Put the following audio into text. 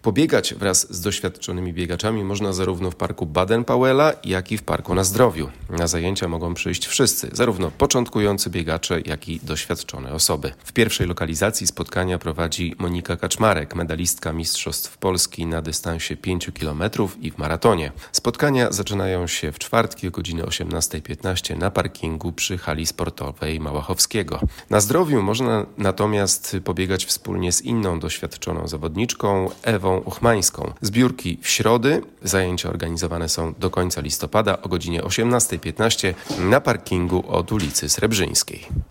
Pobiegać wraz z doświadczonymi biegaczami można zarówno w parku Baden-Powella, jak i w parku Na Zdrowiu. Na zajęcia mogą przyjść wszyscy, zarówno początkujący biegacze, jak i doświadczone osoby. W pierwszej lokalizacji spotkania prowadzi Monika Kaczmarek, medalistka Mistrzostw Polski na dystansie 5 km i w maratonie. Spotkania zaczynają się w czwartki o godzinie 18:15 na parkingu przy hali sportowej Małachowskiego. Na Zdrowiu można natomiast pobiegać wspólnie z inną doświadczoną zawodniczką, Ewą Uchmańską. Zbiórki w środy, zajęcia organizowane są do końca listopada o godzinie 18:15 na parkingu od ulicy Srebrzyńskiej.